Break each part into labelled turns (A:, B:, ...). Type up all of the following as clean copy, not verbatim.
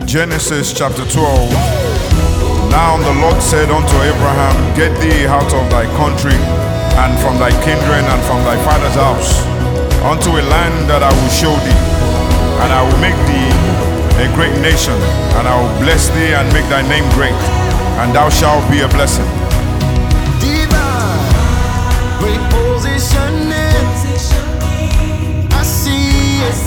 A: Genesis chapter 12. Now the Lord said unto Abraham, Get thee out of thy country, and from thy kindred, and from thy father's house, unto a land that I will show thee. And I will make thee a great nation, and I will bless thee and make thy name great, and thou shalt be a blessing.
B: Divine repositioning. I see it.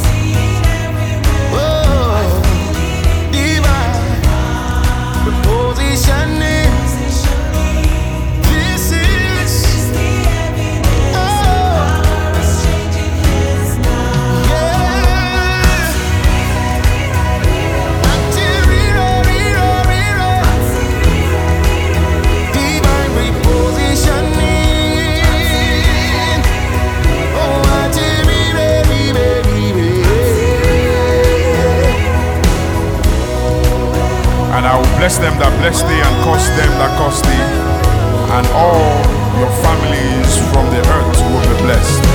B: Oh, divine repositioning. This is
A: And I will bless them that bless thee, and curse them that curse thee, and all your families from the earth will be blessed.